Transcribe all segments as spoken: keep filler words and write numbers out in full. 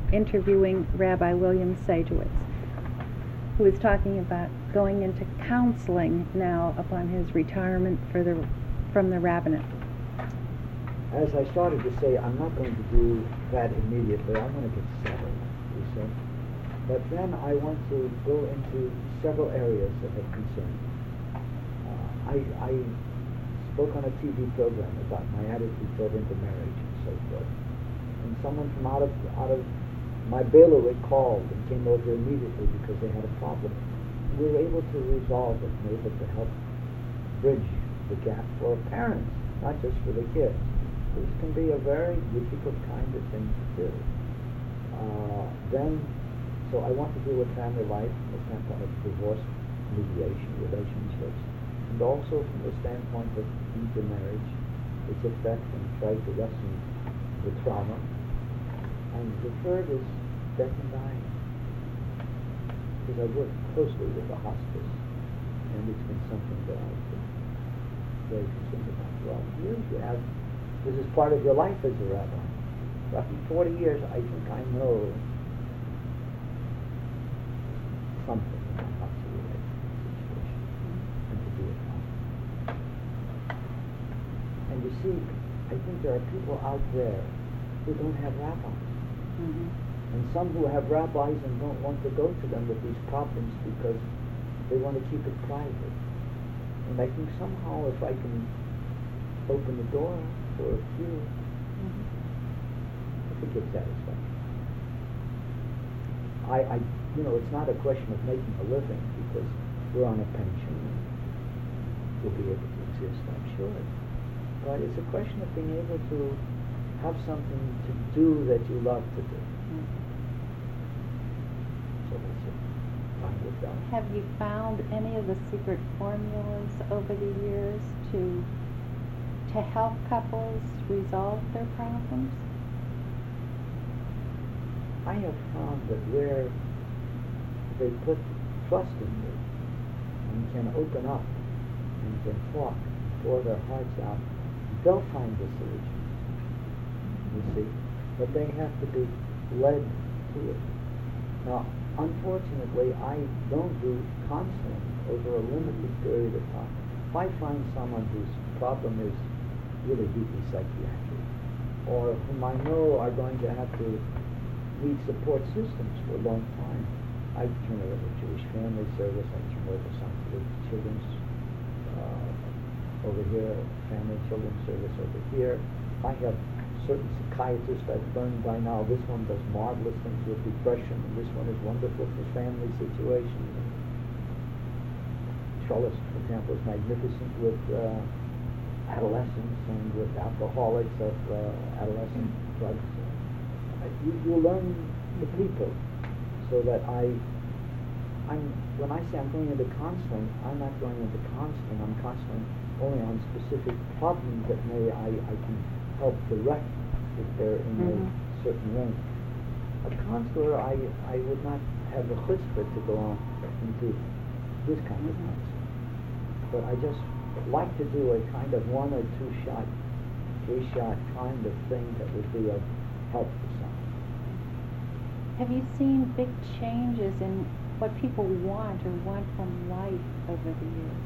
interviewing Rabbi William Sajewicz, who was talking about going into counseling now upon his retirement for the, from the rabbinate. As I started to say, I'm not going to do that immediately. I want to get settled, you see. But then I want to go into several areas that have concerned me. Uh, I, I spoke on a T V program about my attitude toward intermarriage and so forth. And someone from out of out of my bailiwick called and came over immediately because they had a problem. We were able to resolve it and able to help bridge the gap for parents, not just for the kids. This can be a very difficult kind of thing to do. Uh, then, so I want to deal with family life from the standpoint of divorce, mediation, relationships, and also from the standpoint of intermarriage, its effect, and try to lessen the trauma. And the third is death and dying. Because I work closely with the hospice, and it's been something that I've been very concerned about. Well, you have, this is part of your life as a rabbi. After forty years, I think I know something about how to relate to the situation and to do it properly. And you see, I think there are people out there who don't have rabbis. Mm-hmm. And some who have rabbis and don't want to go to them with these problems because they want to keep it private. And I think somehow if I can open the door for a few, mm-hmm. I think it's satisfying. I, I, you know, it's not a question of making a living because we're on a pension and we'll be able to exist, I'm sure. But it's a question of being able to have something to do that you love to do. Mm-hmm. So that's it. Find it done. Have you found any of the secret formulas over the years to to help couples resolve their problems? I have found that where they put trust in you and can open up and can talk, pour their hearts out, they'll find the solution. You see, but they have to be led to it. Now, unfortunately, I don't do counseling over a limited period of time. If I find someone whose problem is really deeply psychiatric, or whom I know are going to have to need support systems for a long time, I turn it over to Jewish Family Service, I turn over some to the Children's uh, over here, Family Children's Service over here. I have certain psychiatrists I've learned by now. This one does marvelous things with depression, and this one is wonderful for family situations. Charles, for example, is magnificent with uh, adolescents and with alcoholics of uh, adolescent drugs. Uh, you, you learn the people, so that I, I'm when I say I'm going into counseling, I'm not going into counseling. I'm counseling only on specific problems that may I, I can help direct if they're in mm-hmm. a certain range. A counselor, I I would not have the chutzpah to go on into this kind mm-hmm. of counseling. But I just like to do a kind of one or two shot, three shot kind of thing that would be of help to someone. Have you seen big changes in what people want or want from life over the years?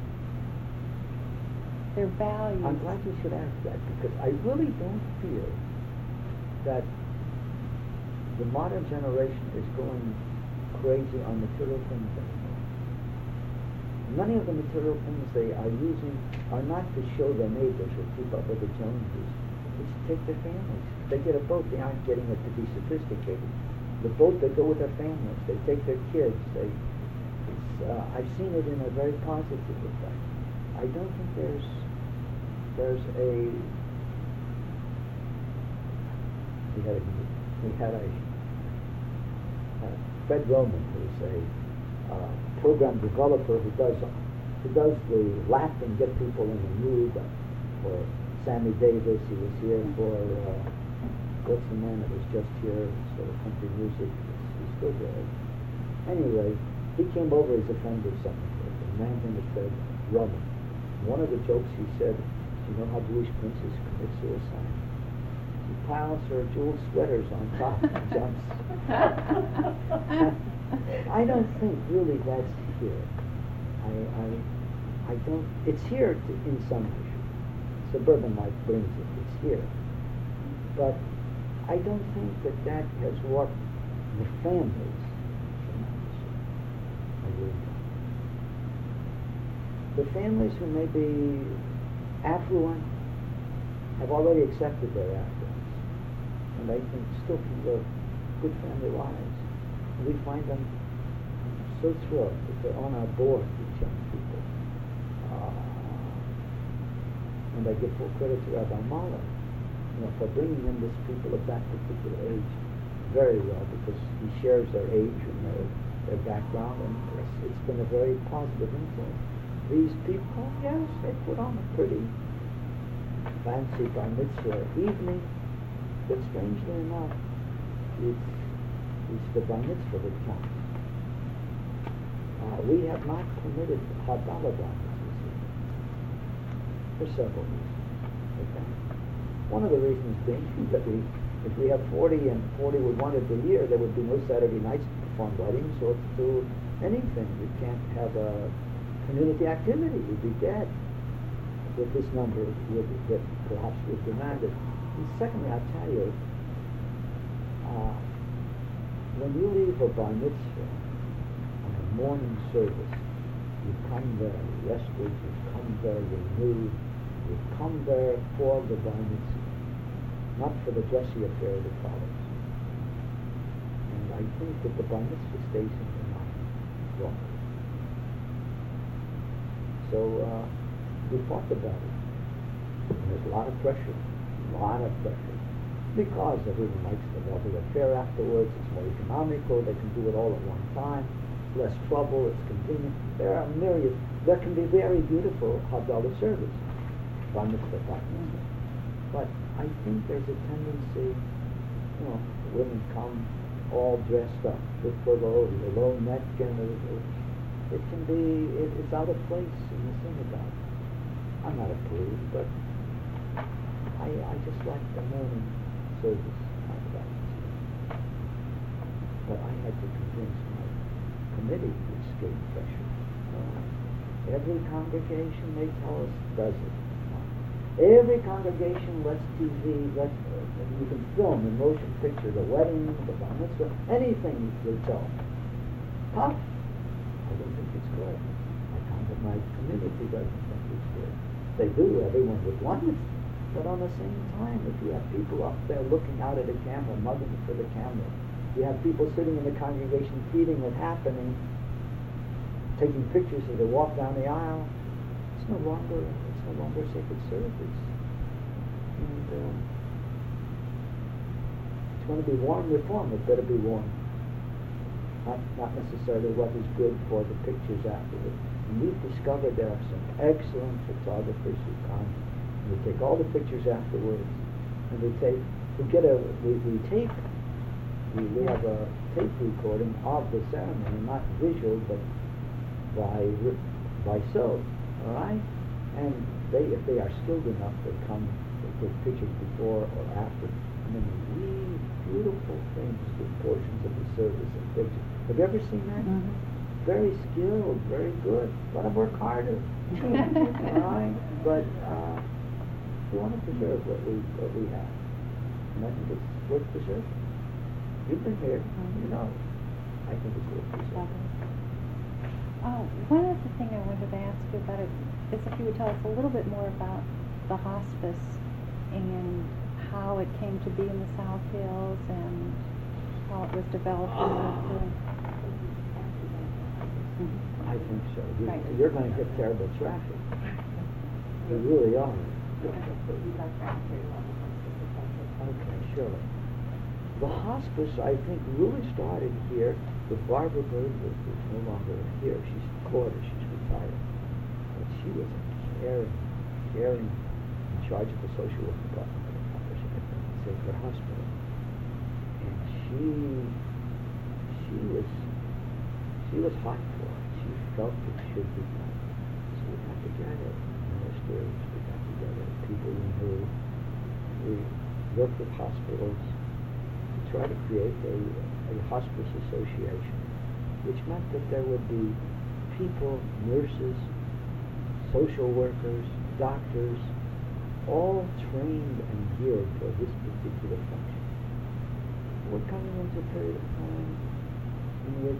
Their values. I'm glad you should ask that, because I really don't feel that the modern generation is going crazy on material things anymore. Many of the material things they are using are not to show their neighbors or keep up with the Joneses. It's to take their families. If they get a boat, they aren't getting it to be sophisticated. The boat, they go with their families. They take their kids. They, it's, uh, I've seen it in a very positive effect. I don't think there's there's a we had a we had a uh, Fred Roman, who's a uh, program developer who does who does the laughing, get people in the mood. Uh, for Sammy Davis, he was here for uh, what's the man that was just here? Sort of country music. He's still there. Anyway, he came over as a friend of something. A man named Fred Roman. One of the jokes he said, you know how Jewish princes commit suicide? He piles her jeweled sweaters on top and jumps. I don't think really that's here. I, I, I don't, it's here to, in some measure. Suburban life brings it, it's here. But I don't think that that has warped the families tremendously. I really don't. The families who may be affluent have already accepted their affluence, and I think still can live good family lives. And we find them so thrilled that they're on our board, these young people. Uh, and I give full credit to Rabbi Mahler, you know, for bringing in these people of that particular age very well, because he shares their age and their, their background, and it's, it's been a very positive influence. These people, yes, they put on a pretty fancy bar mitzvah evening, but strangely enough, it's, it's the bar mitzvah that counts. Uh, we have not permitted Havdalah bar mitzvahs for several reasons. Okay? One of the reasons being that we, if we have forty and forty would want it a year, there would be no Saturday nights to perform weddings or to do anything. You can't have a community activity. We'd be dead if this number would, that perhaps was demanded. And secondly, I'll tell you, uh, when you leave a bar mitzvah on a morning service, you come there rested, you come there renewed, you come there for the bar mitzvah, not for the dressy affair that follows. And I think that the bar mitzvah stays in your mind longer. So uh, we thought about it. And there's a lot of pressure, a lot of pressure, because everyone likes the lovely affair afterwards. It's more economical. They can do it all at one time. It's less trouble. It's convenient. There are myriad. There can be very beautiful Havdalah service, bar mitzvah, bar mitzvah. But I think there's a tendency, you know, women come all dressed up with the low, the low neck, and the, it can be, it, it's out of place in the synagogue. I'm not a prude, but I, I just like the morning service of that. But I had to convince my committee to escape pressure. Uh, every congregation, they tell us, does it. Every congregation lets T V, lets, uh, you can film in motion picture, the wedding, the bar mitzvah, anything they tell. Tough. I don't think it's good. I find that my community doesn't think it's good. They do, everyone would want it. But on the same time, if you have people up there looking out at a camera, mugging for the camera, you have people sitting in the congregation feeding it happening, taking pictures as they walk down the aisle, it's no longer, it's no longer sacred service. And uh, it's going to be worn reform, it better be worn. Not, not necessarily what is good for the pictures afterwards. And we've discovered there are some excellent photographers who come, and we take all the pictures afterwards, and we take, we get a, we, we tape, we, we have a tape recording of the ceremony, not visual, but by, by so, all right? And they, if they are skilled enough, they come, they take pictures before or after, and then we weave beautiful things with portions of the service and pictures. Have you ever seen that? Mm-hmm. Very skilled, very good. Got to work harder. All right? But uh, we want to preserve what we what we have. And I think it's worth preserving. You've been here, mm-hmm. You know. I think it's worth preserving. Oh, one other thing I wanted to ask you about it is if you would tell us a little bit more about the hospice and how it came to be in the South Hills and how it was developed. And Mm-hmm. I think so. You, right. You're going to get terrible traffic. You really are. Okay, sure. The hospice, I think, really started here with Barbara Birdwood, who's no longer here. She's a quarter, she's retired. But she was a caring, caring, in charge of the social work department at Sacred Hospital. And she, she was, she was hot for it. She felt it should be done. So we got together, ministers, we got together, people we knew. We worked with hospitals to try to create a, a hospice association, which meant that there would be people, nurses, social workers, doctors, all trained and geared for this particular function. We're coming into a period of time in which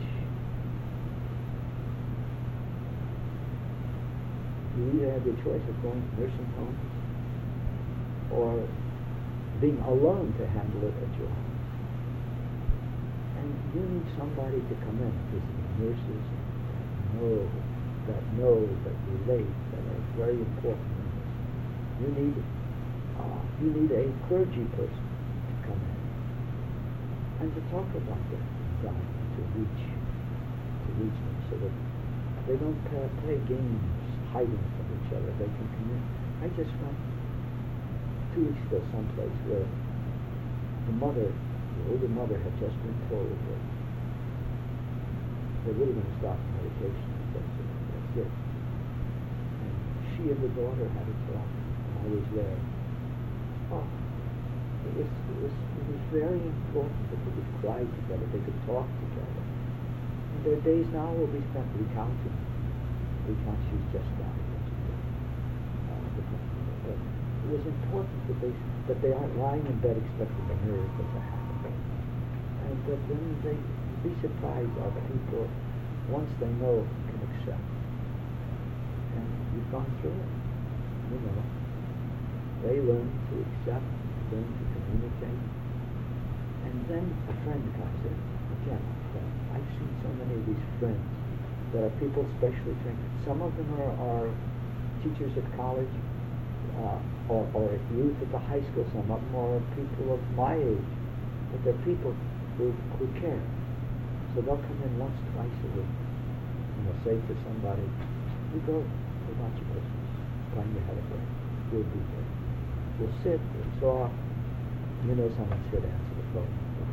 you either have the choice of going to nursing homes or being alone to handle it at your home. And you need somebody to come in, visiting nurses that know, that know, that relate, that are very important in this. You need, uh, you need a clergy person to come in and to talk about their anxiety, to reach, to reach them so that they don't play, play games hiding from each other. They can come in. I just went two weeks ago someplace where the mother, the older mother, had just been told that they're really going to stop medication. That's it. That's it. And she and the daughter had a talk, and I was there. Oh, it was, it was, it was very important that they could cry together, they could talk together. And their days now will be spent recounting. Recounting she's just died yesterday. Uh, but it was important that they, that they aren't lying in bed expecting a miracle to happen. And that then they be surprised how people, once they know, can accept. And you've gone through it. You know. They learn to accept, learn to communicate. And then a friend comes in. Again, a friend. I've seen so many of these friends that are people specially trained. Some of them are, are teachers at college, uh, or, or youth at the high school. Some of them are people of my age. But they're people who, who care. So they'll come in once, twice a week, and they'll say to somebody, you go, we'll watch your business. Plan your head away. We'll be there. We'll sit, we'll talk. You know someone's here to answer the phone.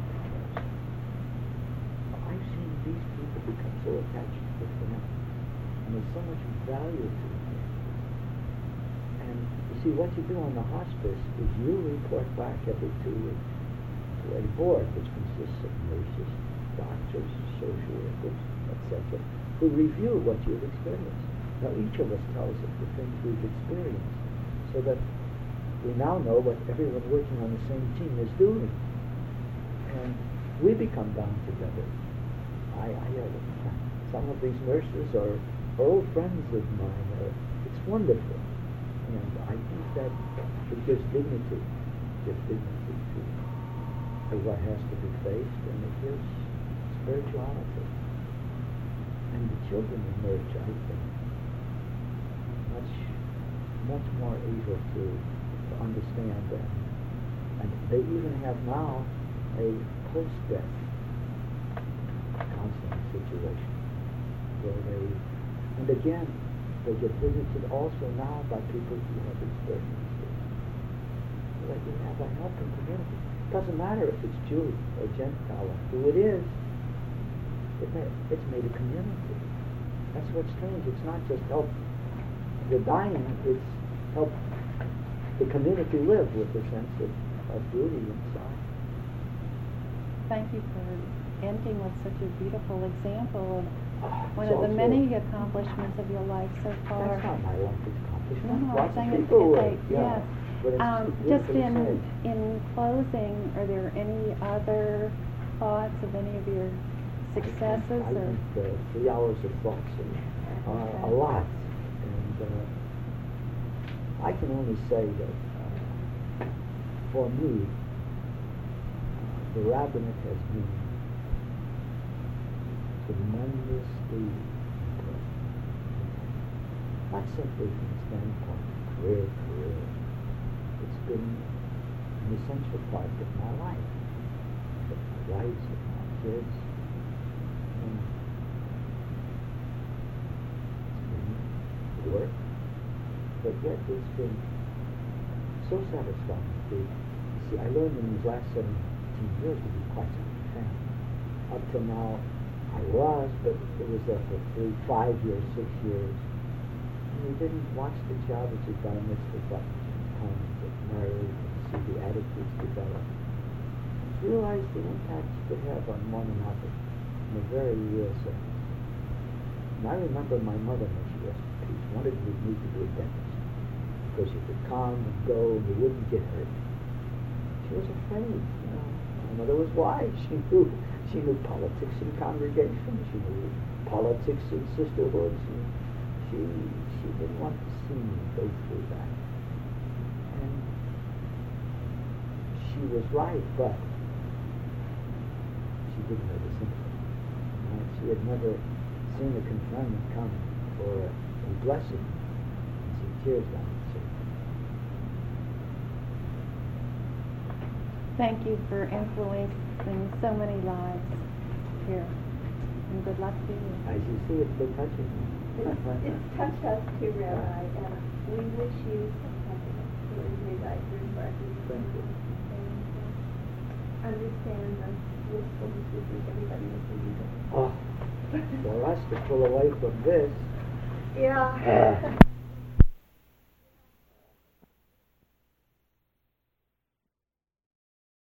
I've seen these people become so attached to them, and there's so much value to them. And you see, what you do on the hospice is you report back every two weeks to a board which consists of nurses, doctors, social workers, et cetera, who review what you've experienced. Now, each of us tells us the things we've experienced, so that we now know what everyone working on the same team is doing. And we become bound together. I, I uh, some of these nurses are, are old friends of mine. Uh, it's wonderful. And I think that it gives dignity, gives dignity to, to what has to be faced, and it gives spirituality. And the children emerge, I think, much, much more able to, to understand that. And they even have now a post-death counseling situation where they, and again, they get visited also now by people who have experienced it. So that you have a helping community. It doesn't matter if it's Jew or Gentile or who it is. It may, it's made a community. That's what's strange. It's not just help the dying, it's help the community live with a sense of, of beauty inside. Thank you for ending with such a beautiful example of one It's of the also- many accomplishments of your life so far. That's not my life accomplishment. No, no, I'm Lots of saying it's, people it's would, a, yeah. yes. But it's Um, beautiful just to in, say. in closing, are there any other thoughts of any of your successes? I or? think uh, three hours of thoughts are Okay. a lot. And uh, I can only say that uh, for me, uh, the rabbinate has been tremendously important. Not simply from the standpoint of career, career. It's been an essential part of my life, of my wife, of my kids. And it's been work, but yet it's been so satisfying to see. I learned in these last seventeen years to be quite a fan. Up till now, I was, but it was there for three, five years, six years. And we didn't watch the child as we got in this for time to get married and see the attitudes develop. Realize the impact you could have on one another in a very real sense. And I remember my mother, when she was at peace, wanted me to be a dentist because you could come and go and you wouldn't get hurt. She was afraid, you know. My mother was wise. She knew she knew politics in congregations. She knew politics in sisterhoods. And she she didn't want to see me go through that. And she was right, but she didn't know the symptoms. Right? She had never seen a confinement come for a, a blessing and see tears down the cheek. Thank you for influencing so many lives here. And good luck to you. As you see, it's been touching me. It's, it's touched us too, Rabbi, and we wish you for your diapers, Thank you. and understand the wistfulness we think everybody is in. Oh, for us to pull away from this. Yeah. Uh,